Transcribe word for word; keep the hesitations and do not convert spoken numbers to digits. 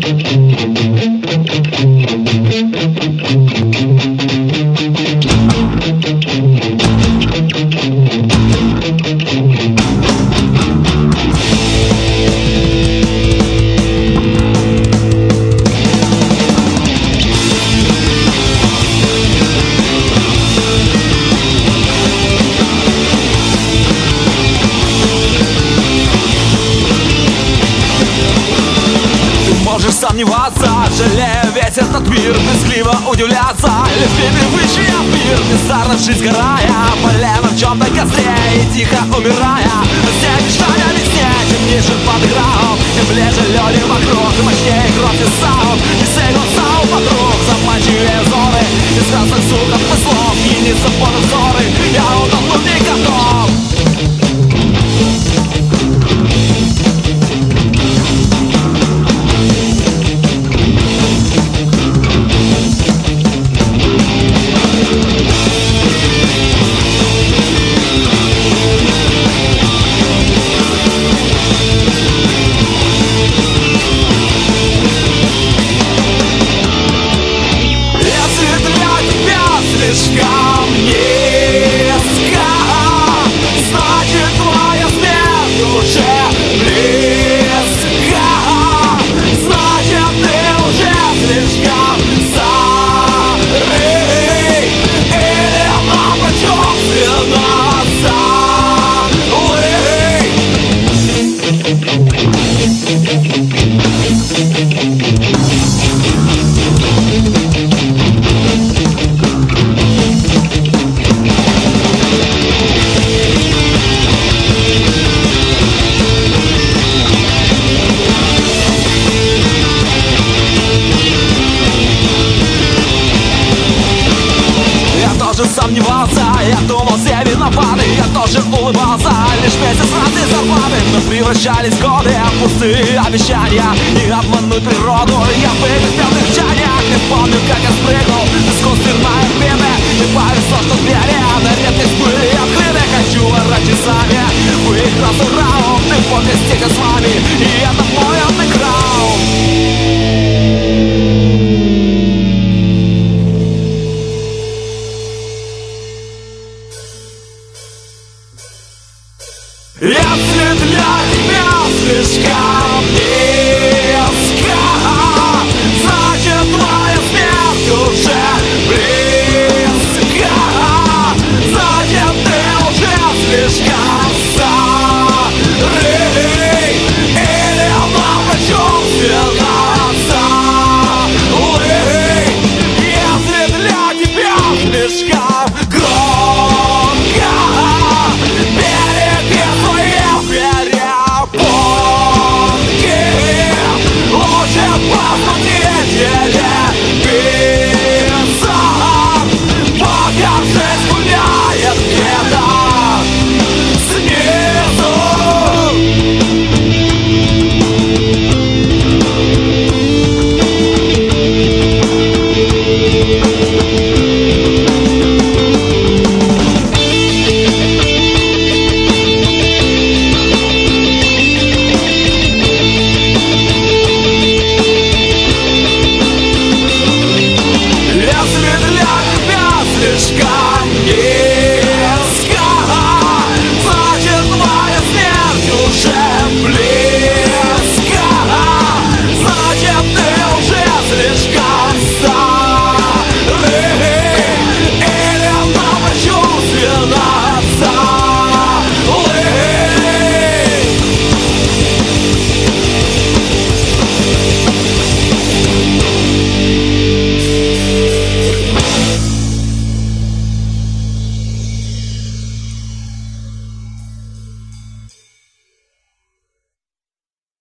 Сомневаться, жалея весь этот мир, брезгливо удивляться, лишь привычный мир, бездарно жизнь сгорая, полено в чем-то костре и тихо умирая. Все мечтания весне, темнейшим под играл, и ближе люди вокруг, и мощнее кровь и саунд, и сейгл саунд вокруг, заманчивее зоны, из красных звуков и слов, и не забоны взоры, я утону не готов. Слишком низко, значит твоя смерть уже близко, значит ты уже слишком старый, или напрочем сомневался, я думал, все виноваты, я тоже улыбался, лишь месяц раз и зарплаты, но превращались годы в пустые обещания, и обмануть природу я выпустил в рычаниях. Не помню, как я спрыгнул с искусственной глины, и повезло, что двери на редкость были открыты. Хочу орать часами, вы их раз раунд, и фокус тихо с вами, и это мой отдых.